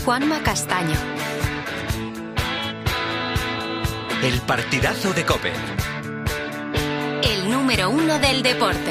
Juanma Castaño. El partidazo de COPE. El número 1 del deporte.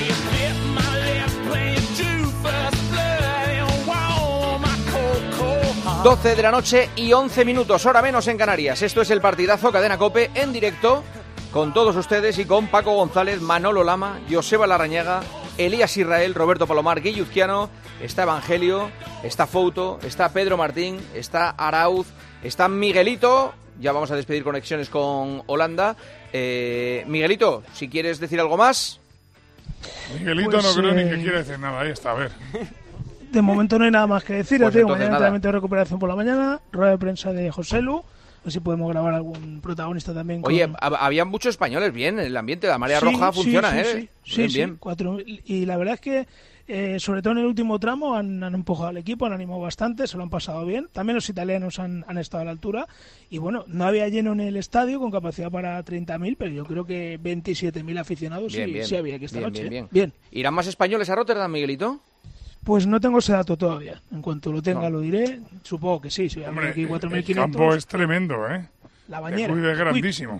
12 de la noche y 11 minutos, hora menos en Canarias. Esto es el partidazo Cadena COPE en directo con todos ustedes y con Paco González, Manolo Lama, Joseba Larrañaga, Elías Israel, Roberto Palomar, Guilluzquiano, está Evangelio, está Fouto, está Pedro Martín, está Arauz, está Miguelito. Ya vamos a despedir conexiones con Holanda. Miguelito, si quieres decir algo más. Miguelito pues, no creo ni que quiera decir nada. Ahí está, a ver. De momento no hay nada más que decir. Pues Mañana entrenamiento de recuperación por la mañana, rueda de prensa de Joselu. A ver si podemos grabar algún protagonista también. Oye, había muchos españoles bien en el ambiente. La marea roja funciona, bien. Y la verdad es que, sobre todo en el último tramo, han empujado al equipo, han animado bastante, se lo han pasado bien. También los italianos han estado a la altura. Y bueno, no había lleno en el estadio con capacidad para 30.000, pero yo creo que 27.000 aficionados sí había que esta noche. Bien. ¿Irán más españoles a Rotterdam, Miguelito? Pues no tengo ese dato todavía. En cuanto lo tenga lo diré. Supongo que sí. Hombre, aquí 4.500. El campo es tremendo, ¿eh? La bañera. De Cuive es grandísimo.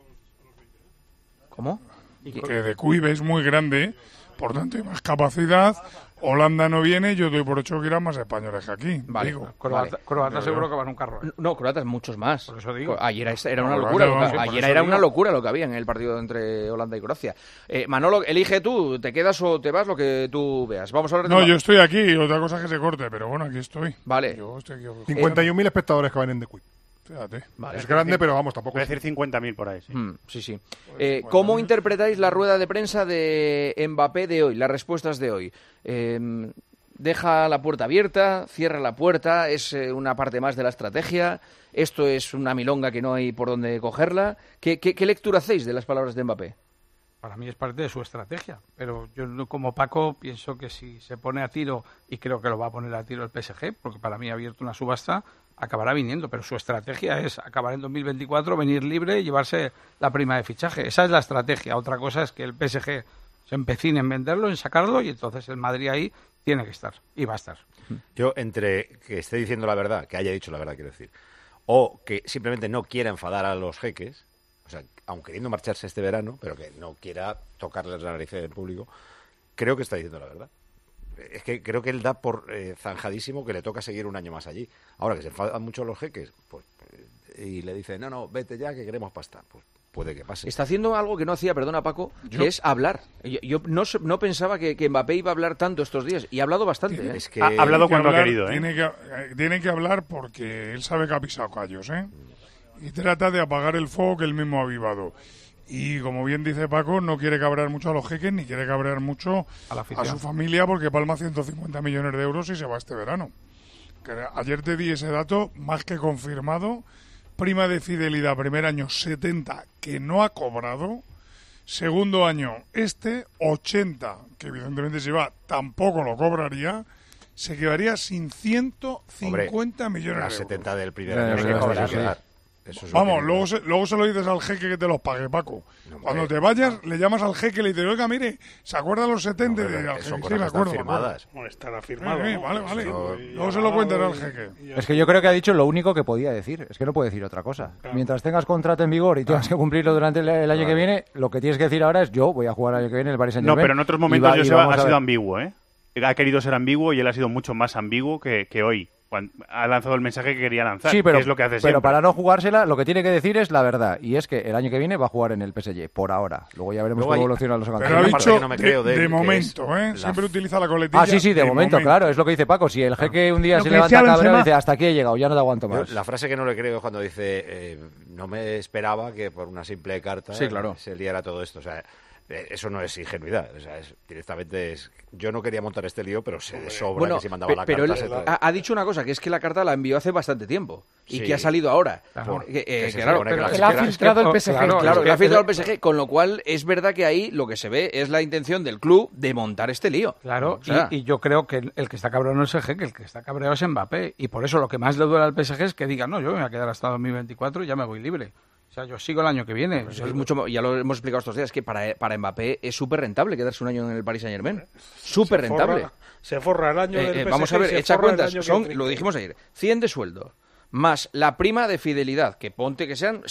¿Cómo? Que de Cuive es muy grande, por tanto hay más capacidad. Holanda no viene, yo doy por hecho que irán más españoles que aquí. Vale. Croata seguro que van un carro. No, croatas muchos más. Por eso digo. Ayer era una locura. Ayer era una locura lo que había en el partido entre Holanda y Croacia. Manolo, elige tú, ¿te quedas o te vas? Lo que tú veas. Vamos a hablar de yo estoy aquí, otra cosa es que se corte, pero bueno, aquí estoy. Vale. Yo estoy aquí. 51.000 espectadores que van en The Quick. Fíjate. Vale, es grande, pero vamos, tampoco. Voy a decir 50.000 por ahí. Sí. ¿Cómo interpretáis la rueda de prensa de Mbappé de hoy, las respuestas de hoy? ¿Deja la puerta abierta? ¿Cierra la puerta? ¿Es una parte más de la estrategia? ¿Esto es una milonga que no hay por dónde cogerla? ¿Qué lectura hacéis de las palabras de Mbappé? Para mí es parte de su estrategia, pero yo como Paco pienso que si se pone a tiro, y creo que lo va a poner a tiro el PSG, porque para mí ha abierto una subasta, acabará viniendo, pero su estrategia es acabar en 2024, venir libre y llevarse la prima de fichaje. Esa es la estrategia. Otra cosa es que el PSG se empecine en venderlo, en sacarlo, y entonces el Madrid ahí tiene que estar, y va a estar. Yo, entre que esté diciendo la verdad, que haya dicho la verdad, quiero decir, o que simplemente no quiera enfadar a los jeques, o sea, aun queriendo marcharse este verano, pero que no quiera tocarles la nariz en público, creo que está diciendo la verdad. Es que creo que él da por zanjadísimo que le toca seguir un año más allí. Ahora que se enfadan mucho los jeques, pues y le dice, no, vete ya que queremos pasta, pues puede que pase. Está haciendo algo que no hacía, perdona Paco, que es hablar. Yo no pensaba que Mbappé iba a hablar tanto estos días, y ha hablado bastante. Es que ha hablado cuando ha querido. Tiene que hablar porque él sabe que ha pisado callos, y trata de apagar el fuego que él mismo ha avivado. Y como bien dice Paco, no quiere cabrear mucho a los jeques, ni quiere cabrear mucho a su familia, porque palma 150 millones de euros y se va este verano. Ayer te di ese dato, más que confirmado. Prima de fidelidad, primer año 70, que no ha cobrado. Segundo año 80, que evidentemente si va tampoco lo cobraría. Se quedaría sin 150 millones de euros. 70 del primer año se va a quedar. Vamos, luego se lo dices al jeque que te los pague, Paco. Cuando te vayas, le llamas al jeque y le dices, oiga, mire, ¿se acuerda los 70? Son cosas que están firmadas. Estará firmado. Vale. Luego se lo cuentas al jeque. Es que yo creo que ha dicho lo único que podía decir. Es que no puede decir otra cosa. Claro. Mientras tengas contrato en vigor y tengas que cumplirlo durante el año que viene, lo que tienes que decir ahora es, yo voy a jugar el año que viene en el Paris Saint-Germain. No, pero en otros momentos Joseba ha sido ambiguo, Ha querido ser ambiguo y él ha sido mucho más ambiguo que hoy. Ha lanzado el mensaje que quería lanzar, sí, pero, que es lo que hace pero siempre. Para no jugársela, lo que tiene que decir es la verdad, y es que el año que viene va a jugar en el PSG, por ahora. Luego ya veremos cómo evolucionan los acontecimientos. Pero ha dicho de momento, siempre utiliza la coletilla. Sí, de momento, claro, es lo que dice Paco. Si el jeque un día se levanta cabreado y dice, hasta aquí he llegado, ya no te aguanto más. La frase que no le creo es cuando dice, no me esperaba que por una simple carta se liara todo esto. O sea, eso no es ingenuidad, o sea, directamente yo no quería montar este lío, pero se sobra que si mandaba la carta. Pero él ha dicho una cosa, que es que la carta la envió hace bastante tiempo y que ha salido ahora. Claro, que la ha filtrado el PSG. Claro, la ha filtrado el PSG, con lo cual es verdad que ahí lo que se ve es la intención del club de montar este lío. Claro, y yo creo que el que está cabreado no es el jeque, el que está cabreado es Mbappé, y por eso lo que más le duele al PSG es que diga, no, yo me voy a quedar hasta 2024 y ya me voy libre. O sea, yo sigo el año que viene. Eso es mucho, ya lo hemos explicado estos días, que para Mbappé es súper rentable quedarse un año en el Paris Saint-Germain. Súper rentable. Se forra el año del PSG. Vamos a ver, se echa forra el cuentas. año Son, que- lo dijimos ayer, 100 de sueldo, más la prima de fidelidad, que ponte que sean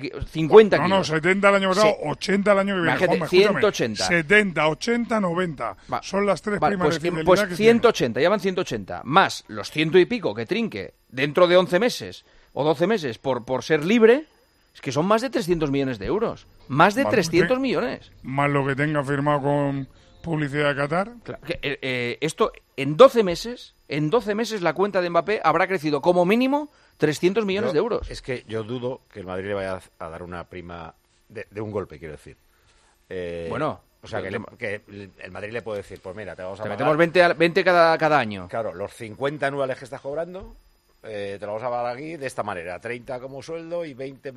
50 No, kilos. 70 el año pasado, Sí. 80 el año que viene. Imagínate, Juanma, escúchame. 180. 70, 80, 90. Va. Son las tres Vale, primas pues, de fidelidad pues que 180, ya van 180, más los 100 y pico que trinque dentro de 11 meses o 12 meses por ser libre, es que son más de 300 millones de euros. Más de Vale, 300 sí. millones. tiene. Más lo que tenga firmado con publicidad de Qatar. Claro, esto, en 12 meses la cuenta de Mbappé habrá crecido como mínimo 300 millones de euros. Es que yo dudo que el Madrid le vaya a dar una prima de un golpe, quiero decir. Bueno, o sea, que el Madrid le puede decir, pues mira, te vamos a te pagar... metemos 20 cada año. Claro, los 50 anuales que estás cobrando, te lo vamos a pagar aquí de esta manera. 30 como sueldo y 20.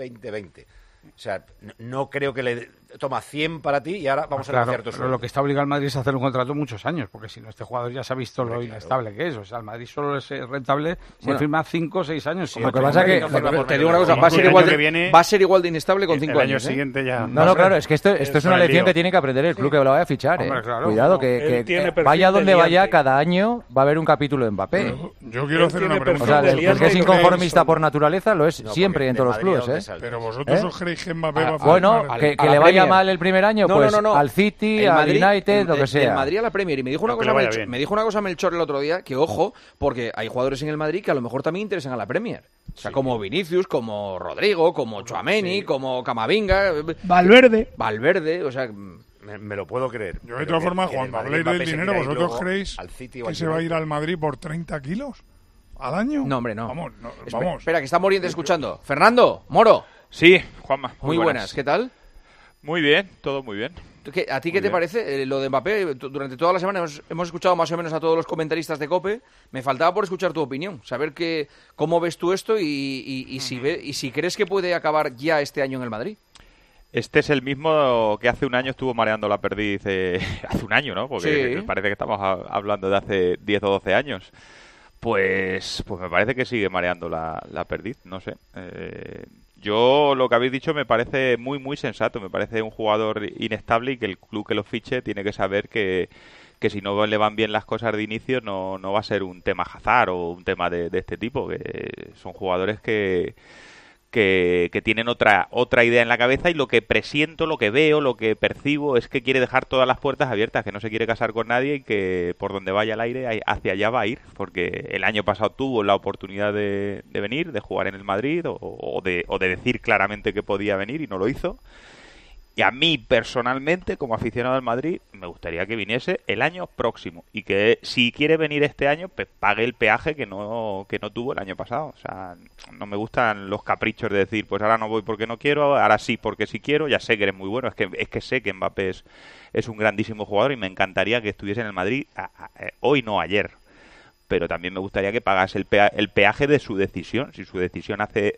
O sea, no creo que le... Toma 100 para ti y ahora vamos a Claro, negociar tu pero sueldo. lo que está obligado al Madrid es hacer un contrato muchos años, porque si no, este jugador ya se ha visto lo Claro. inestable que es. O sea, el Madrid solo es rentable si Bueno. firma 5 o 6 años. Lo que pasa que- Te digo una cosa, va a ser el igual año de, que viene- va a ser igual de inestable con 5 el año años. siguiente ya... No, claro, es que esto es Eso una es el lección lío. que tiene que aprender el club que lo vaya a fichar. Hombre, claro. Cuidado, No, que él tiene perfil vaya de donde vaya, liante. cada año va a haber un capítulo de Mbappé. Yo quiero Él hacer tiene una pregunta. O sea, perfil de el que es liante. inconformista por naturaleza lo es No, siempre porque en de todos los Madrid, ¿a clubes, dónde ¿eh? sale? Pero vosotros ¿Eh? os creéis que Mbappé va a Bueno, firmar. que a la le vaya Premier. mal el primer año, No, pues no, no. al City, El al Madrid- United, lo que el sea. Madrid a la Premier. Y me dijo una Aunque cosa le vaya Melchor- bien. me dijo una cosa Melchor el otro día, que ojo, porque hay jugadores en el Madrid que a lo mejor también interesan a la Premier. O sea, como Vinicius, como Rodrigo, como Tchouaméni, como Camavinga, Valverde, o sea... Me lo puedo creer. Yo de Pero todas que formas, en el cuando Madrid habléis del Mbappé se dinero, quiera ir ¿vosotros luego creéis al City o que al se va a ir United? al Madrid por 30 kilos al año? No, hombre, no. Vamos, Espera, espera, que está Moriente escuchando. Fernando, Moro, Sí, Juanma. muy buenas, ¿qué tal? Muy bien, todo muy bien. ¿A ti qué te bien. parece lo de Mbappé? Durante toda la semana hemos escuchado más o menos a todos los comentaristas de COPE. Me faltaba por escuchar tu opinión, saber cómo ves tú esto y si crees que puede acabar ya este año en el Madrid. Este es el mismo que hace un año estuvo mareando la perdiz. Hace un año, ¿no? Porque Sí. parece que estamos hablando de hace 10 o 12 años. Pues me parece que sigue mareando la perdiz, no sé. Yo lo que habéis dicho me parece muy, muy sensato. Me parece un jugador inestable y que el club que lo fiche tiene que saber que si no le van bien las cosas de inicio no va a ser un tema Hazard o un tema de este tipo. Que son jugadores que tienen otra idea en la cabeza y lo que presiento, lo que veo, lo que percibo es que quiere dejar todas las puertas abiertas, que no se quiere casar con nadie y que por donde vaya el aire hacia allá va a ir, porque el año pasado tuvo la oportunidad de venir, de jugar en el Madrid o de decir claramente que podía venir y no lo hizo. Y a mí, personalmente, como aficionado al Madrid, me gustaría que viniese el año próximo. Y que si quiere venir este año, pues pague el peaje que no tuvo el año pasado. O sea, no me gustan los caprichos de decir, pues ahora no voy porque no quiero, ahora sí porque sí quiero. Ya sé que eres muy bueno, es que sé que Mbappé es un grandísimo jugador y me encantaría que estuviese en el Madrid hoy, no ayer. Pero también me gustaría que pagase el peaje de su decisión. Si su decisión hace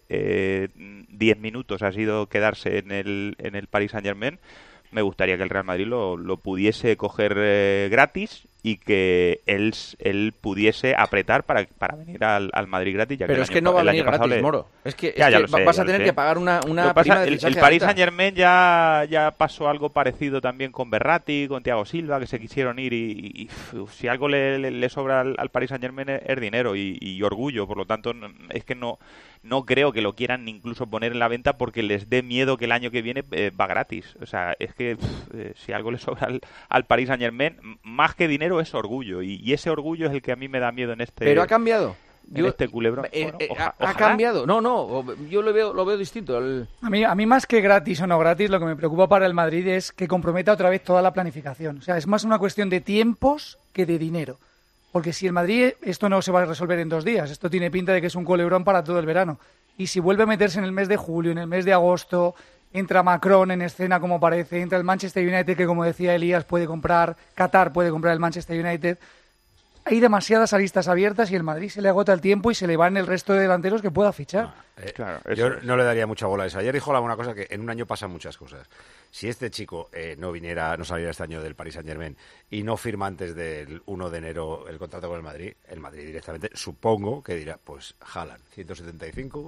10 minutos ha sido quedarse en el Paris Saint-Germain, me gustaría que el Real Madrid lo pudiese coger gratis y que él pudiese apretar para venir al Madrid gratis. Ya Pero que es que no va a venir gratis, Moro. Es que vas a tener que pagar una prima de el fichaje Paris alta. Saint-Germain ya pasó algo parecido también con Berratti, con Thiago Silva, que se quisieron ir y si algo le sobra al Paris Saint-Germain es dinero y orgullo. Por lo tanto, es que no creo que lo quieran incluso poner en la venta porque les dé miedo que el año que viene va gratis. O sea, es que si algo le sobra al Paris Saint-Germain, más que dinero es orgullo. Y ese orgullo es el que a mí me da miedo en este... Pero ha cambiado. Este culebrón. Ha cambiado. No, yo lo veo distinto. A mí más que gratis o no gratis, lo que me preocupa para el Madrid es que comprometa otra vez toda la planificación. O sea, es más una cuestión de tiempos que de dinero. Porque si el Madrid, esto no se va a resolver en 2 días, esto tiene pinta de que es un culebrón para todo el verano. Y si vuelve a meterse en el mes de julio, en el mes de agosto, entra Macron en escena como parece, entra el Manchester United que, como decía Elías, puede comprar, Qatar puede comprar el Manchester United. Hay demasiadas aristas abiertas y el Madrid se le agota el tiempo y se le van el resto de delanteros que pueda fichar. Claro, yo no le daría mucha bola a eso. Ayer dijo una cosa, que en un año pasan muchas cosas. Si este chico no saliera este año del Paris Saint-Germain y no firma antes del 1 de enero el contrato con el Madrid directamente, supongo que dirá, pues Haaland, 175,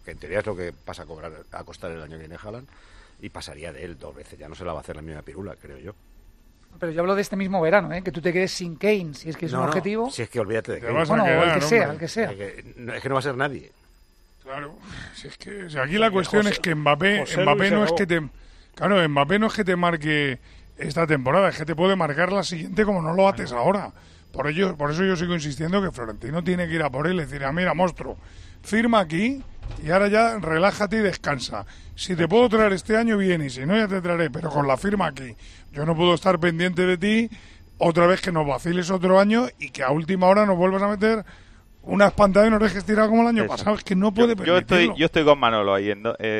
que en teoría es lo que pasa a costar el año que viene Haaland, y pasaría de él 2 veces. Ya no se la va a hacer la misma pirula, creo yo. Pero yo hablo de este mismo verano, que tú te quedes sin Kane, si es que es un objetivo. Si es que olvídate de Kane. Bueno, el que sea. Es que no va a ser nadie. Claro, si aquí la cuestión es que Mbappé no es que te... Claro, Mbappé no es que te marque esta temporada, es que te puede marcar la siguiente como no lo haces ahora. Por eso yo sigo insistiendo que Florentino tiene que ir a por él y decir, mira, monstruo, firma aquí y ahora ya relájate y descansa. Si te puedo traer este año, bien, y si no, ya te traeré, pero con la firma aquí. Yo no puedo estar pendiente de ti otra vez que nos vaciles otro año y que a última hora nos vuelvas a meter una espantada y nos dejes tirado como el año pasado. Es que no puede permitirlo. Yo estoy con Manolo ahí.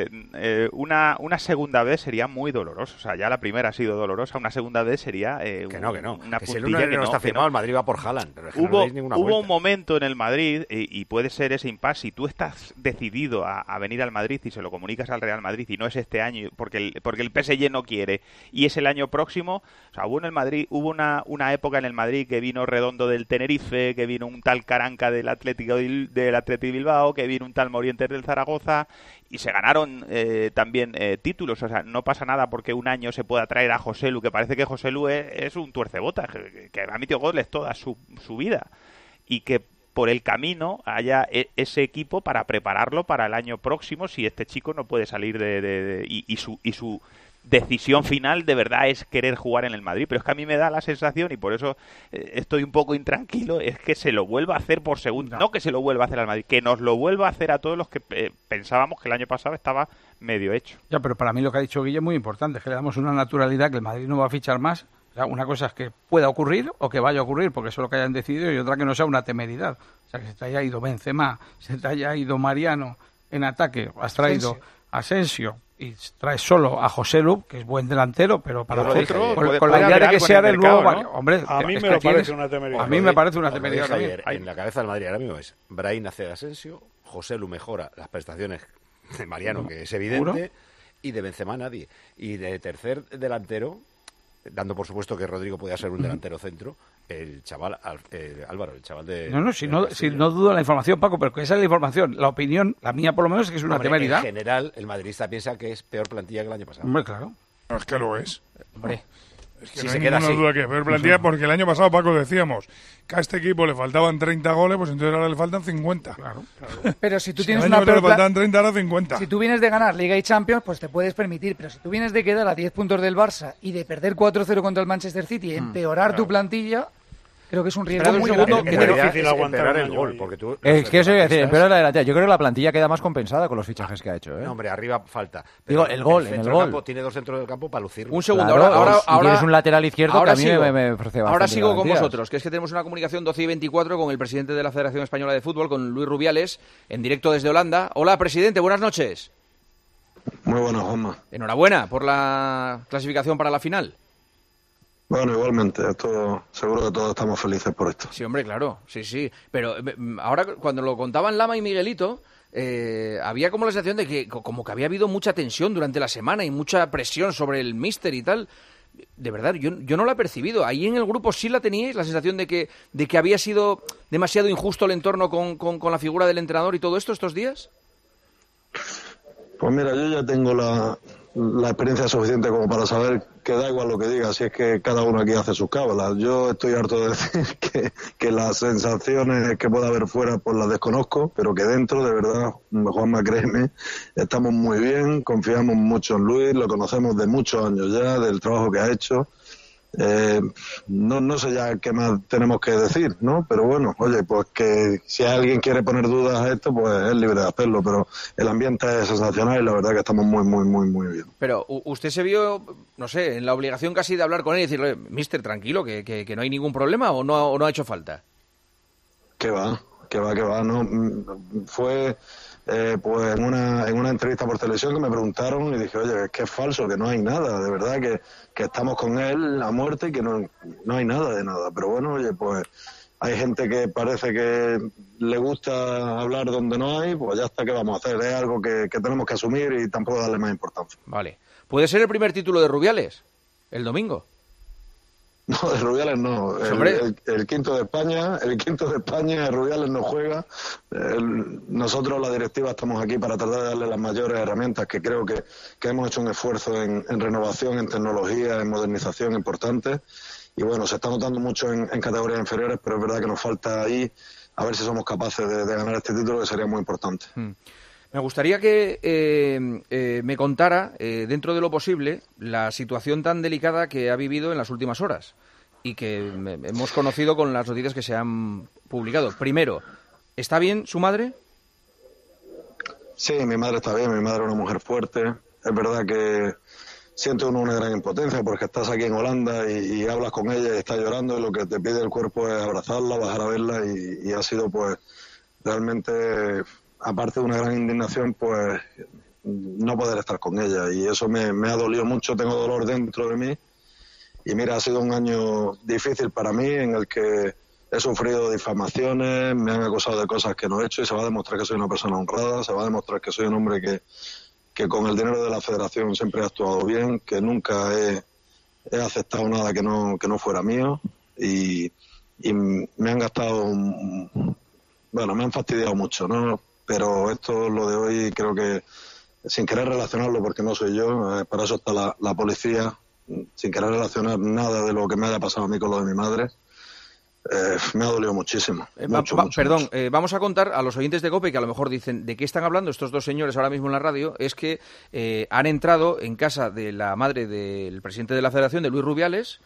Una segunda vez sería muy doloroso. O sea, ya la primera ha sido dolorosa. Una segunda vez sería que no. Una que si el uno no está firmado, el Madrid va por Haaland. Pero es que hubo un momento en el Madrid, y puede ser ese impasse, si tú estás decidido a venir al Madrid y se lo comunicas al Real Madrid y no es este año, porque el PSG no quiere, y es el año próximo. O sea, hubo una época en el Madrid que vino Redondo del Tenerife, que vino un tal Caranca del Atlético Bilbao, que vino un tal Morientes del Zaragoza, y se ganaron también títulos. O sea, no pasa nada porque un año se pueda traer a Joselu, que parece que Joselu es un tuercebotas, que ha metido goles toda su vida, y que por el camino haya ese equipo para prepararlo para el año próximo si este chico no puede salir y su decisión final de verdad es querer jugar en el Madrid. Pero es que a mí me da la sensación, y por eso estoy un poco intranquilo, es que se lo vuelva a hacer por segunda. No que se lo vuelva a hacer al Madrid, que nos lo vuelva a hacer a todos los que pensábamos que el año pasado estaba medio hecho. Ya, pero para mí lo que ha dicho Guille es muy importante, es que le damos una naturalidad que el Madrid no va a fichar más. O sea, una cosa es que pueda ocurrir o que vaya a ocurrir, porque eso es lo que hayan decidido, y otra que no sea una temeridad. O sea, que se te haya ido Benzema, se te haya ido Mariano en ataque, has traído Asensio y traes solo a Joselu, que es buen delantero, pero para con la idea de que sea el nuevo... ¿no? Hombre, a mí me parece una temeridad. A mí me parece una temeridad también. En la cabeza del Madrid ahora mismo es Brahim hace de Asensio, Joselu mejora las prestaciones de Mariano, que es evidente, y de Benzema nadie. Y de tercer delantero, dando por supuesto que Rodrigo podía ser un delantero centro, el chaval Álvaro, el chaval de... No dudo la información, Paco, pero que esa es la información. La opinión, la mía por lo menos, es que es una temeridad. En general, el madridista piensa que es peor plantilla que el año pasado. Hombre, claro. No, es que lo es. Hombre. Es que no hay ninguna duda que es peor plantilla, porque el año pasado, Paco, decíamos que a este equipo le faltaban 30 goles, pues entonces ahora le faltan 50. Claro. Pero si tú tienes el año le faltan 30, ahora 50. Si tú vienes de ganar Liga y Champions, pues te puedes permitir. Pero si tú vienes de quedar a 10 puntos del Barça y de perder 4-0 contra el Manchester City y empeorar tu plantilla, creo que es un riesgo muy grande. Es muy difícil aguantar el gol, porque tú... Es que eso iba a decir, empeorar la delantera. Yo creo que la plantilla queda más compensada con los fichajes que ha hecho. No, hombre, arriba falta. Digo, el gol, en el gol. Campo, tiene 2 centros del campo para lucir. Un segundo, claro, ahora tienes un lateral izquierdo que a mí me ofrece bastante. Ahora sigo con vosotros, que es que tenemos una comunicación 12:24 con el presidente de la Federación Española de Fútbol, con Luis Rubiales, en directo desde Holanda. Hola, presidente, buenas noches. Muy buenas, Juanma. Enhorabuena por la clasificación para la final. Bueno, igualmente, seguro que todos estamos felices por esto. Sí, hombre, claro, sí. Pero ahora, cuando lo contaban Lama y Miguelito, había como la sensación de que como que había habido mucha tensión durante la semana y mucha presión sobre el míster y tal. De verdad, yo no la he percibido. Ahí en el grupo sí la teníais, la sensación de que había sido demasiado injusto el entorno con la figura del entrenador y todo esto estos días. Pues mira, yo ya tengo la experiencia suficiente como para saber que da igual lo que diga, si es que cada uno aquí hace sus cábalas. Yo estoy harto de decir que las sensaciones que pueda haber fuera pues las desconozco, pero que dentro, de verdad, Juanma, créeme, estamos muy bien, confiamos mucho en Luis, lo conocemos de muchos años ya, del trabajo que ha hecho. No sé ya qué más tenemos que decir, ¿no? Pero bueno, oye, pues que si alguien quiere poner dudas a esto, pues es libre de hacerlo, pero el ambiente es sensacional y la verdad que estamos muy bien. Pero usted se vio, no sé, en la obligación casi de hablar con él y decirle, mister, tranquilo, que no hay ningún problema, o no ha hecho falta. Que va, no, fue... pues en una entrevista por televisión que me preguntaron y dije, oye, es que es falso, que no hay nada, de verdad que estamos con él a muerte y que no hay nada de nada. Pero bueno, oye, pues hay gente que parece que le gusta hablar donde no hay, pues ya está, ¿qué vamos a hacer? Es algo que tenemos que asumir y tampoco darle más importancia. Vale. ¿Puede ser el primer título de Rubiales el domingo? No, de Rubiales no. El quinto de España, Rubiales no juega. Nosotros, la directiva, estamos aquí para tratar de darle las mayores herramientas, que creo que hemos hecho un esfuerzo en renovación, en tecnología, en modernización importante. Y bueno, se está notando mucho en categorías inferiores, pero es verdad que nos falta ahí a ver si somos capaces de ganar este título, que sería muy importante. Me gustaría que me contara, dentro de lo posible, la situación tan delicada que ha vivido en las últimas horas y que hemos conocido con las noticias que se han publicado. Primero, ¿está bien su madre? Sí, mi madre está bien, mi madre es una mujer fuerte. Es verdad que siente uno una gran impotencia porque estás aquí en Holanda y hablas con ella y está llorando y lo que te pide el cuerpo es abrazarla, bajar a verla y ha sido pues realmente... aparte de una gran indignación, pues no poder estar con ella. Y eso me ha dolido mucho, tengo dolor dentro de mí. Y mira, ha sido un año difícil para mí en el que he sufrido difamaciones, me han acusado de cosas que no he hecho y se va a demostrar que soy una persona honrada, se va a demostrar que soy un hombre que con el dinero de la federación siempre he actuado bien, que nunca he aceptado nada que no fuera mío y me han gastado... Bueno, me han fastidiado mucho, ¿no? Pero esto, lo de hoy, creo que, sin querer relacionarlo, porque no soy yo, para eso está la policía, sin querer relacionar nada de lo que me haya pasado a mí con lo de mi madre, me ha dolido muchísimo. Mucho. Vamos a contar a los oyentes de COPE, que a lo mejor dicen de qué están hablando estos dos señores ahora mismo en la radio, es que han entrado en casa de la madre del presidente de la Federación, de Luis Rubiales,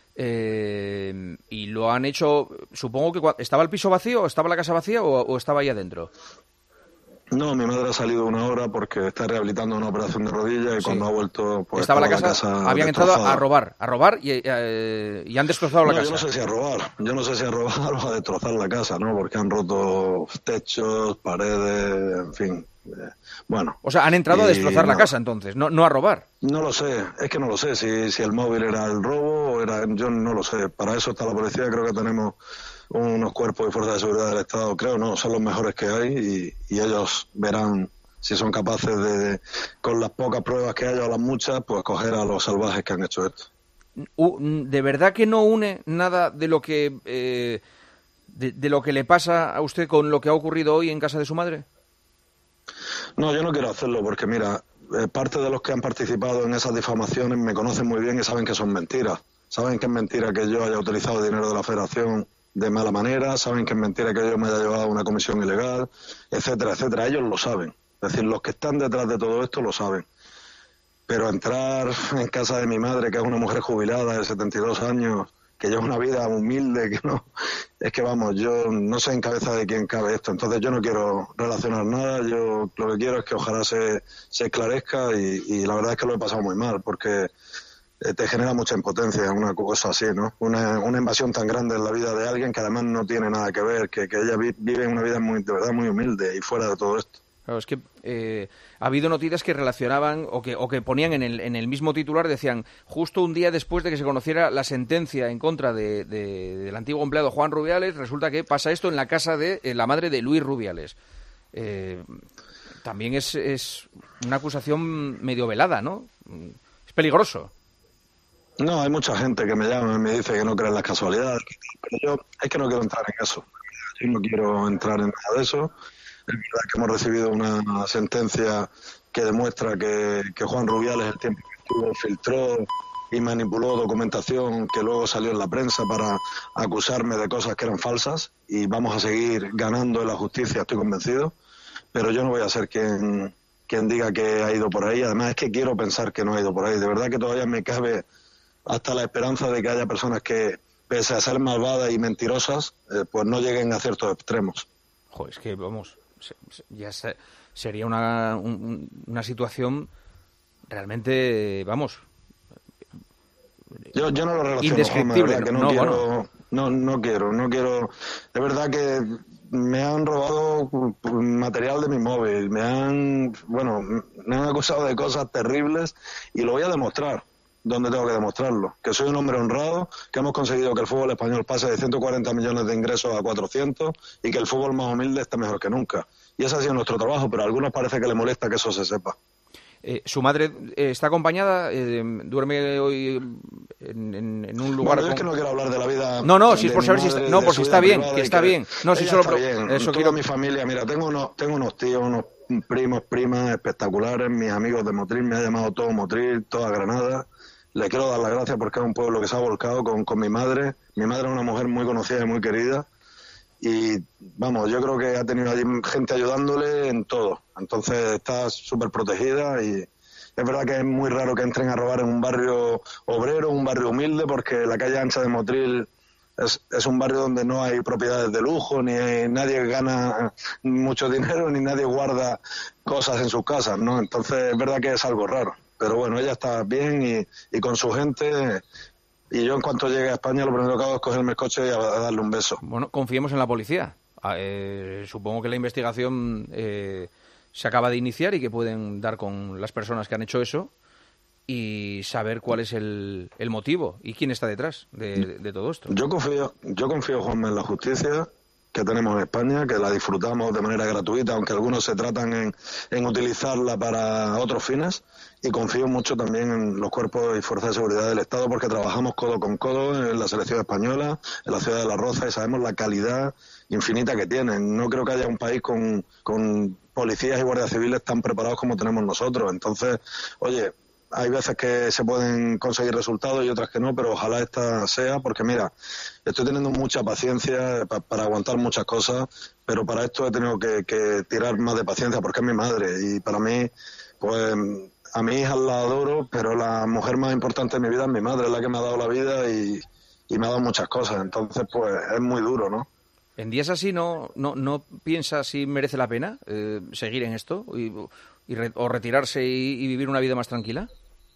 y lo han hecho, supongo que... ¿Estaba el piso vacío, estaba la casa vacía o estaba ahí adentro? No, mi madre ha salido una hora porque está rehabilitando una operación de rodilla y cuando ha vuelto... Pues, estaba la casa habían entrado a robar y han destrozado la casa. Yo no sé si a robar o a destrozar la casa, ¿no? Porque han roto techos, paredes, en fin... bueno. O sea, han entrado a destrozar la casa entonces, no a robar. No lo sé, es que no lo sé si el móvil era el robo o era... Yo no lo sé, para eso está la policía, creo que tenemos unos cuerpos y fuerzas de seguridad del Estado, creo, no, son los mejores que hay y ellos verán si son capaces de, con las pocas pruebas que haya o las muchas, pues coger a los salvajes que han hecho esto. ¿De verdad que no une nada de lo que de lo que le pasa a usted con lo que ha ocurrido hoy en casa de su madre? No, yo no quiero hacerlo porque, mira, parte de los que han participado en esas difamaciones me conocen muy bien y saben que son mentiras. Saben que es mentira que yo haya utilizado dinero de la Federación de mala manera, saben que es mentira que yo me haya llevado a una comisión ilegal, etcétera, etcétera. Ellos lo saben. Es decir, los que están detrás de todo esto lo saben. Pero entrar en casa de mi madre, que es una mujer jubilada de 72 años, que lleva una vida humilde, que no... Es que, vamos, yo no sé en cabeza de quién cabe esto. Entonces yo no quiero relacionar nada. Yo lo que quiero es que ojalá se esclarezca y la verdad es que lo he pasado muy mal, porque te genera mucha impotencia una cosa así, ¿no? Una invasión tan grande en la vida de alguien que además no tiene nada que ver, que ella vive una vida de verdad muy humilde y fuera de todo esto. Claro, es que ha habido noticias que relacionaban o que ponían en el mismo titular, decían, justo un día después de que se conociera la sentencia en contra del antiguo empleado Juan Rubiales, resulta que pasa esto en la casa de la madre de Luis Rubiales. También es una acusación medio velada, ¿no? Es peligroso. No, hay mucha gente que me llama y me dice que no cree en las casualidades, pero yo es que no quiero entrar en eso. Yo no quiero entrar en nada de eso. Es verdad que hemos recibido una sentencia que demuestra que Juan Rubiales, el tiempo que estuvo, filtró y manipuló documentación que luego salió en la prensa para acusarme de cosas que eran falsas, y vamos a seguir ganando en la justicia, estoy convencido, pero yo no voy a ser quien diga que ha ido por ahí. Además es que quiero pensar que no ha ido por ahí. De verdad que todavía me cabe hasta la esperanza de que haya personas que, pese a ser malvadas y mentirosas, pues no lleguen a ciertos extremos. Joder, es que, vamos, ya sería una situación realmente, vamos... Yo no lo relaciono, indescriptible, que no quiero. De verdad que me han robado material de mi móvil, me han acusado de cosas terribles y lo voy a demostrar donde tengo que demostrarlo, que soy un hombre honrado, que hemos conseguido que el fútbol español pase de 140 millones de ingresos a 400 y que el fútbol más humilde está mejor que nunca. Y ese ha sido nuestro trabajo, pero a algunos parece que les molesta que eso se sepa. ¿Su madre está acompañada? ¿Duerme hoy en un lugar? Bueno, yo es que no quiero hablar de la vida. No, si es por saber si está, por si está bien, que está bien. No, si solo está bien. Eso Toda quiero. mi familia, mira, tengo unos tíos, unos primos, primas espectaculares. Mis amigos de Motril me ha llamado todo Motril, toda Granada. Le quiero dar las gracias porque es un pueblo que se ha volcado con mi madre. Mi madre es una mujer muy conocida y muy querida. Y vamos, yo creo que ha tenido allí gente ayudándole en todo. Entonces está súper protegida y es verdad que es muy raro que entren a robar en un barrio obrero, un barrio humilde, porque la calle ancha de Motril es un barrio donde no hay propiedades de lujo, ni nadie gana mucho dinero, ni nadie guarda cosas en sus casas, ¿no? Entonces es verdad que es algo raro. Pero bueno, ella está bien y con su gente. Y yo en cuanto llegue a España lo primero que hago es cogerme el coche y a darle un beso. Bueno, confiemos en la policía. Supongo que la investigación se acaba de iniciar y que pueden dar con las personas que han hecho eso y saber cuál es el motivo y quién está detrás de todo esto. Yo confío, Juanma, en la justicia que tenemos en España, que la disfrutamos de manera gratuita, aunque algunos se tratan en utilizarla para otros fines, y confío mucho también en los cuerpos y fuerzas de seguridad del Estado, porque trabajamos codo con codo en la selección española, en la ciudad de La Roza, y sabemos la calidad infinita que tienen. No creo que haya un país con policías y guardias civiles tan preparados como tenemos nosotros. Entonces, oye, hay veces que se pueden conseguir resultados y otras que no, pero ojalá esta sea, porque mira, estoy teniendo mucha paciencia para aguantar muchas cosas, pero para esto he tenido que tirar más de paciencia, porque es mi madre, y para mí, pues, a mi hija la adoro, pero la mujer más importante de mi vida es mi madre, es la que me ha dado la vida y me ha dado muchas cosas, entonces, pues, es muy duro, ¿no? ¿En días así no piensas si merece la pena seguir en esto o retirarse y vivir una vida más tranquila?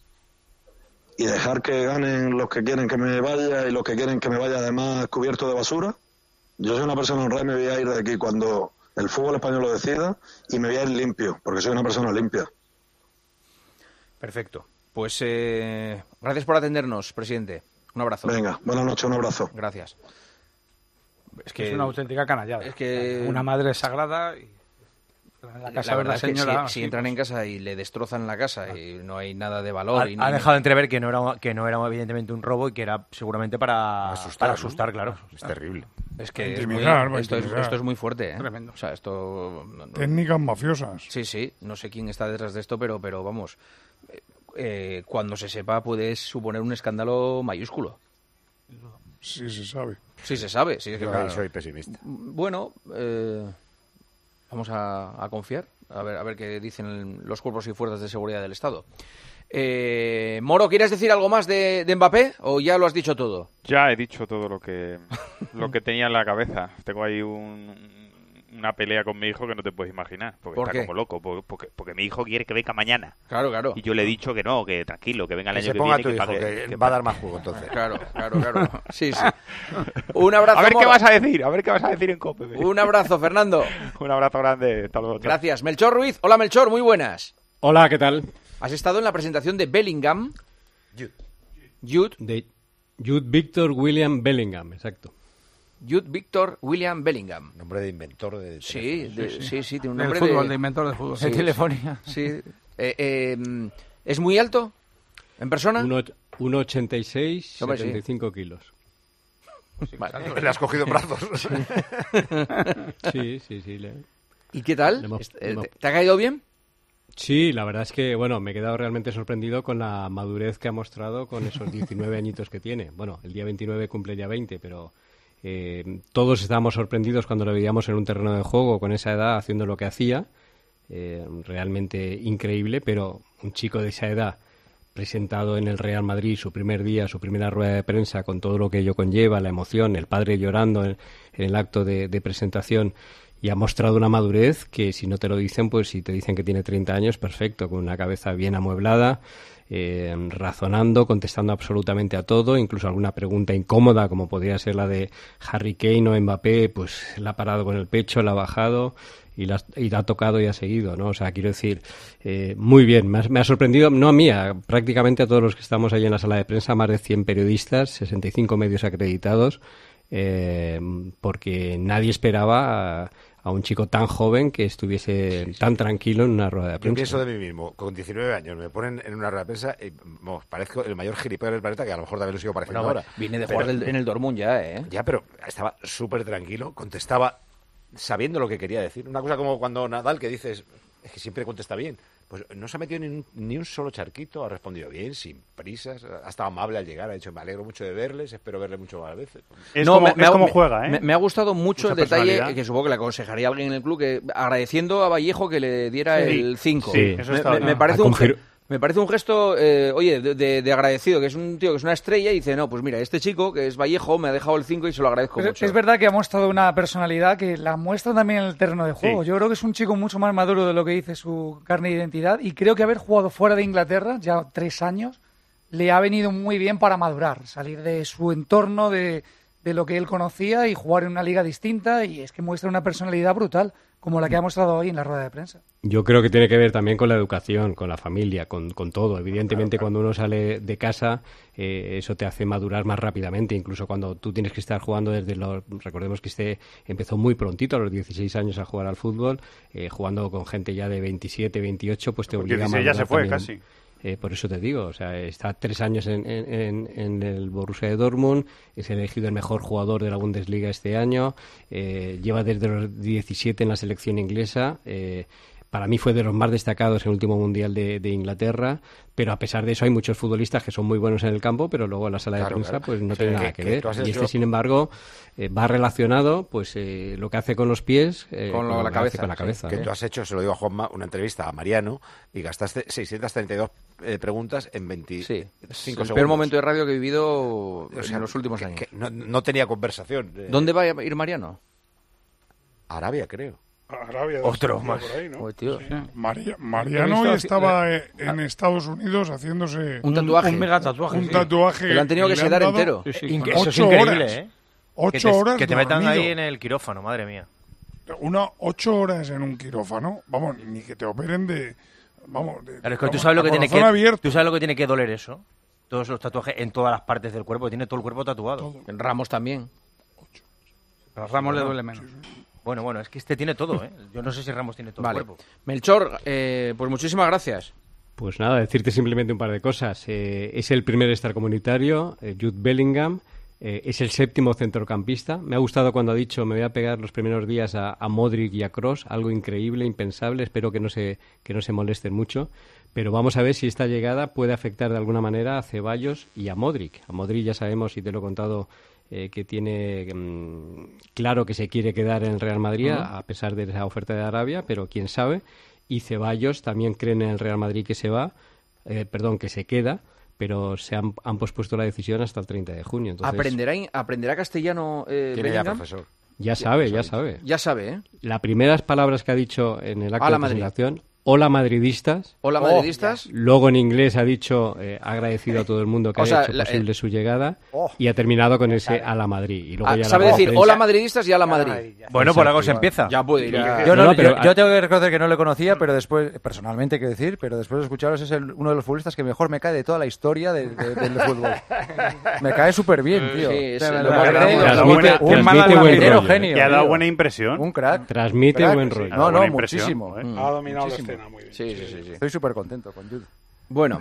Y dejar que ganen los que quieren que me vaya y los que quieren que me vaya además cubierto de basura. Yo soy una persona honrada y me voy a ir de aquí cuando el fútbol español lo decida y me voy a ir limpio, porque soy una persona limpia. Perfecto. Pues gracias por atendernos, presidente. Un abrazo. Venga, buenas noches, un abrazo. Gracias. Es una auténtica canallada. Es que una madre sagrada y en la casa la verdad de la señora, es que si entran en casa y le destrozan la casa y no hay nada de valor. Ha dejado entrever que no era evidentemente un robo y que era seguramente para asustar, claro. Es terrible. Es que esto es muy fuerte, ¿eh? Tremendo. O sea, esto... Técnicas mafiosas. Sí, no sé quién está detrás de esto, pero vamos, cuando se sepa puede suponer un escándalo mayúsculo. Sí, se sabe. Sí, se sabe. Sí, es que, claro. Soy pesimista. Bueno, vamos a confiar, a ver qué dicen los cuerpos y fuerzas de seguridad del Estado. Moro, ¿quieres decir algo más de Mbappé o ya lo has dicho todo? Ya he dicho todo lo que tenía en la cabeza. Tengo ahí una pelea con mi hijo que no te puedes imaginar. Porque ¿Por está qué? como loco. Porque mi hijo quiere que venga mañana. Claro. Y yo le he dicho que no, que tranquilo, que venga el Que año se que ponga viene. tu hijo, pague, que va a dar más juego entonces. Claro. Sí. Un abrazo, A ver Moro. qué vas a decir en COPE. Un abrazo, Fernando. Un abrazo grande. Hasta luego. Chao. Gracias. Melchor Ruiz. Hola, Melchor, muy buenas. Hola, ¿qué tal? Has estado en la presentación de Bellingham. Jude Victor William Bellingham, exacto. Jude Victor William Bellingham. Nombre de inventor de Sí, tiene un Del nombre fútbol, de inventor de fútbol. Sí, De telefonía. Sí. ¿Es muy alto en persona? 1,86, Hombre, sí. 75 kilos. Vale. Le has cogido en brazos. Sí. ¿Y qué tal? ¿Te ha caído bien? Sí, la verdad es que, bueno, me he quedado realmente sorprendido con la madurez que ha mostrado con esos 19 añitos que tiene. Bueno, el día 29 cumple ya 20, pero todos estábamos sorprendidos cuando lo veíamos en un terreno de juego con esa edad haciendo lo que hacía. Realmente increíble, pero un chico de esa edad presentado en el Real Madrid su primer día, su primera rueda de prensa con todo lo que ello conlleva, la emoción, el padre llorando en el acto de presentación, y ha mostrado una madurez que si no te lo dicen, pues si te dicen que tiene 30 años, perfecto, con una cabeza bien amueblada, razonando, contestando absolutamente a todo, incluso alguna pregunta incómoda como podría ser la de Harry Kane o Mbappé, pues la ha parado con el pecho, la ha bajado y la ha tocado y ha seguido, ¿no? O sea, quiero decir, muy bien, me ha sorprendido, no a mí, prácticamente a todos los que estamos ahí en la sala de prensa, más de 100 periodistas, 65 medios acreditados. porque nadie esperaba a un chico tan joven que estuviese tan tranquilo en una rueda de prensa. Yo pienso de mí mismo, con 19 años me ponen en una rueda de prensa y parezco el mayor gilipollas del planeta, que a lo mejor también lo sigo pareciendo ahora. Viene de jugar en el Dortmund ya, ¿eh? Ya, pero estaba súper tranquilo, contestaba sabiendo lo que quería decir. Una cosa como cuando Nadal, que dices, es que siempre contesta bien. Pues no se ha metido ni un solo charquito, ha respondido bien, sin prisas, ha estado amable al llegar, ha dicho, me alegro mucho de verles, espero verle mucho más veces. Es como juega, ¿eh? Me ha gustado mucho Mucha el detalle personalidad. que supongo que le aconsejaría a alguien en el club, que agradeciendo a Vallejo que le diera el 5. Sí. Me parece un gesto, oye, de agradecido, que es un tío que es una estrella y dice, no, pues mira, este chico, que es Vallejo, me ha dejado el 5 y se lo agradezco mucho. Es verdad que ha mostrado una personalidad que la muestra también en el terreno de juego. Sí. Yo creo que es un chico mucho más maduro de lo que dice su carne de identidad, y creo que haber jugado fuera de Inglaterra, ya 3 años, le ha venido muy bien para madurar, salir de su entorno, de lo que él conocía y jugar en una liga distinta, y es que muestra una personalidad brutal, como la que ha mostrado hoy en la rueda de prensa. Yo creo que tiene que ver también con la educación, con la familia, con todo. Evidentemente, claro. Cuando uno sale de casa, eso te hace madurar más rápidamente. Incluso cuando tú tienes que estar jugando recordemos que empezó muy prontito, a los 16 años, a jugar al fútbol, jugando con gente ya de 27, 28, pues te obliga a madurar. Ya se fue, también. Casi. Por eso te digo, o sea, está 3 años en el Borussia de Dortmund, es elegido el mejor jugador de la Bundesliga este año, lleva desde los 17 en la selección inglesa, para mí fue de los más destacados en el último Mundial de Inglaterra, pero a pesar de eso hay muchos futbolistas que son muy buenos en el campo, pero luego en la sala de prensa pues no tiene nada que ver. Y sin embargo, va relacionado pues lo que hace con los pies con la cabeza. Que tú has hecho, se lo digo a Juanma, una entrevista a Mariano y gastaste 632 preguntas en 25 segundos. El peor momento de radio que he vivido en los últimos años. Que no tenía conversación. ¿Dónde va a ir Mariano? Arabia, creo. Arabia. Otro más. Por ahí, ¿no? Oye, tío. Sí. Mariano estaba en Estados Unidos haciéndose un tatuaje. Un mega tatuaje. Un tatuaje. Que lo han tenido que sedar entero. Eso es increíble, ¿eh? 8 horas. Que te metan dormido. ahí en el quirófano, madre mía. 8 horas en un quirófano. Vamos, ni que te operen de. Pero es que tú sabes lo que tiene que doler eso. Todos los tatuajes en todas las partes del cuerpo. Tiene todo el cuerpo tatuado. En Ramos también. Pero a Ramos le duele menos. Bueno, es que tiene todo, ¿eh? Yo no sé si Ramos tiene todo el cuerpo. Melchor, pues muchísimas gracias. Pues nada, decirte simplemente un par de cosas. Es el primer extracomunitario, Jude Bellingham. Es el 7º centrocampista. Me ha gustado cuando ha dicho, me voy a pegar los primeros días a Modric y a Kroos. Algo increíble, impensable. Espero que no se molesten mucho. Pero vamos a ver si esta llegada puede afectar de alguna manera a Ceballos y a Modric. A Modric ya sabemos, y te lo he contado, que tiene claro que se quiere quedar en el Real Madrid a pesar de esa oferta de Arabia, pero quién sabe. Y Ceballos también creen en el Real Madrid que que se queda, pero se han pospuesto la decisión hasta el 30 de junio. Entonces, ¿Aprenderá castellano Tiene ya profesor. Ya sabe. Ya sabe, ¿eh? Las primeras palabras que ha dicho en el acto de presentación: hola madridistas. Hola madridistas. Luego en inglés ha dicho, ha agradecido a todo el mundo que haya hecho posible su llegada, y ha terminado con ese a la Madrid. Y luego sabe decir hola madridistas y a la Madrid. Bueno, por algo se empieza. Ya puede ir. Yo tengo que reconocer que no lo conocía, pero después, personalmente quiero decir, pero después de escucharos es uno de los futbolistas que mejor me cae de toda la historia del fútbol. Me cae súper bien, tío. Sí, un mal genio. Que ha dado buena impresión. Un crack. Transmite buen rollo. No, muchísimo. Ha dominado la escena muy bien. Sí. Estoy súper contento con Jude. Bueno,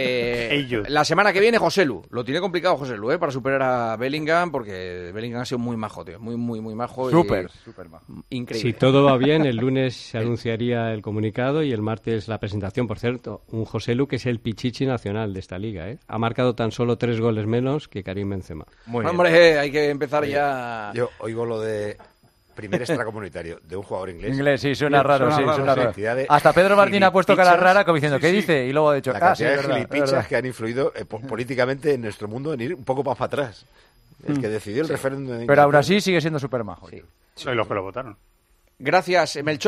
la semana que viene Joselu. Lo tiene complicado Joselu, para superar a Bellingham, porque Bellingham ha sido muy majo, tío. Muy majo. Súper majo. Increíble. Si todo va bien, el lunes se anunciaría el comunicado y el martes la presentación. Por cierto, un Joselu que es el pichichi nacional de esta liga, Ha marcado tan solo 3 goles menos que Karim Benzema. Hombre, hay que empezar ya. Yo oigo lo de primer extracomunitario de un jugador inglés. Inglés, sí, suena raro. Sí. Hasta Pedro Martín ha puesto cara rara como diciendo, ¿qué dice? Y luego ha dicho, la cantidad de gilipichas que han influido políticamente en nuestro mundo en ir un poco más para atrás. El que decidió el referéndum de Pero aún así sigue siendo súper majo. Soy los que lo votaron. Gracias, Melchor.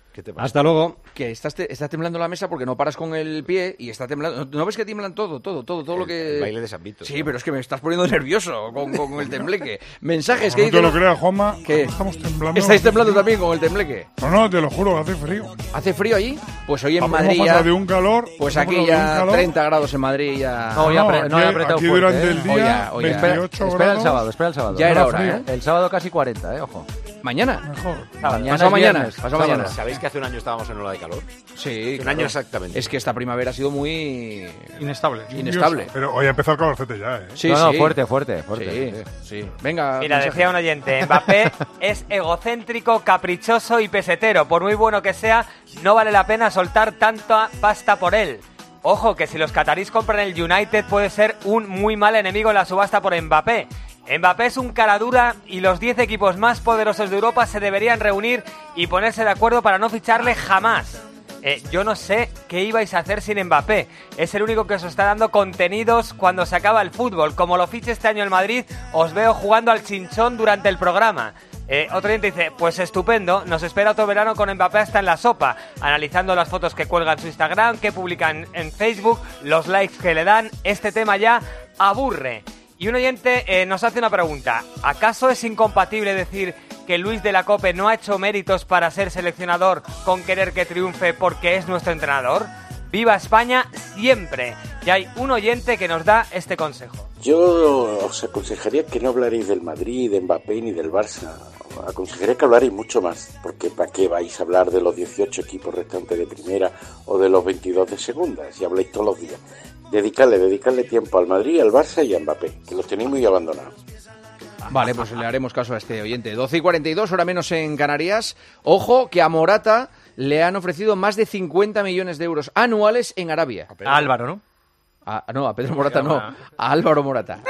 ¿Qué te pasa? Hasta luego. Que está temblando la mesa porque no paras con el pie y está temblando. ¿No ves que tiemblan todo lo que... El baile de San Vito. Sí, pero es que me estás poniendo nervioso con el tembleque. Mensajes que No dicen... te lo creas, Juanma. ¿Qué? Estamos temblando. ¿Estáis temblando también con el tembleque? No, te lo juro, hace frío. ¿Hace frío allí? Pues hoy en Hemos Madrid pasado ya... de un calor. Pues hemos aquí pasado de un ya calor. 30 grados en Madrid ya... No, he apretado aquí fuerte, durante el día, Oye, 28 Espera grados. el sábado. Ya era No, hora, frío. ¿eh? El sábado casi 40, ojo. ¿Mañana? Mejor. Pasado mañana. ¿Sabéis que hace un año estábamos en ola de calor? Sí, Un año exactamente. Es que esta primavera ha sido muy... Inestable. Pero hoy ha empezado el calorcete ya, ¿eh? Sí, No, sí. fuerte. Sí. Venga, Mira, mensaje. decía un oyente, Mbappé es egocéntrico, caprichoso y pesetero. Por muy bueno que sea, no vale la pena soltar tanta pasta por él. Ojo, que si los catarís compran el United puede ser un muy mal enemigo en la subasta por Mbappé. Mbappé es un cara dura y los 10 equipos más poderosos de Europa se deberían reunir y ponerse de acuerdo para no ficharle jamás. Yo no sé qué ibais a hacer sin Mbappé. Es el único que os está dando contenidos cuando se acaba el fútbol. Como lo fiche este año el Madrid, os veo jugando al chinchón durante el programa. Otro oyente dice, pues estupendo, nos espera otro verano con Mbappé hasta en la sopa, analizando las fotos que cuelga en su Instagram, que publican en Facebook, los likes que le dan. Este tema ya aburre. Y un oyente nos hace una pregunta. ¿Acaso es incompatible decir que Luis de la Cope no ha hecho méritos para ser seleccionador con querer que triunfe porque es nuestro entrenador? ¡Viva España siempre! Y hay un oyente que nos da este consejo. Yo os aconsejaría que no hablaréis del Madrid, de Mbappé ni del Barça. Aconsejaría que hablaréis mucho más, porque ¿para qué vais a hablar de los 18 equipos restantes de primera o de los 22 de segunda? Si habláis todos los días. Dedicarle tiempo al Madrid, al Barça y a Mbappé, que los tenéis muy abandonados. Vale, pues le haremos caso a este oyente. 12:42, hora menos en Canarias. Ojo que a Morata le han ofrecido más de 50 millones de euros anuales en Arabia. A Álvaro, ¿no? No, a Pedro Morata no. A Álvaro Morata.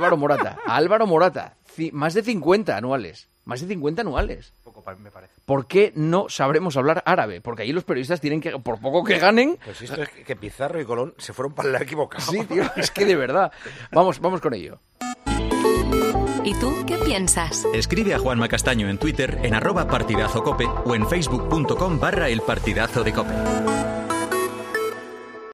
Álvaro Morata. Más de 50 anuales. Más de 50 anuales. Poco, me parece. ¿Por qué no sabremos hablar árabe? Porque ahí los periodistas tienen que, por poco que ganen... Pues esto es que Pizarro y Colón se fueron para el lado equivocado. Sí, tío, es que de verdad. Vamos con ello. ¿Y tú qué piensas? Escribe a Juanma Castaño en Twitter en @partidazocope o en facebook.com/elpartidazo de Cope.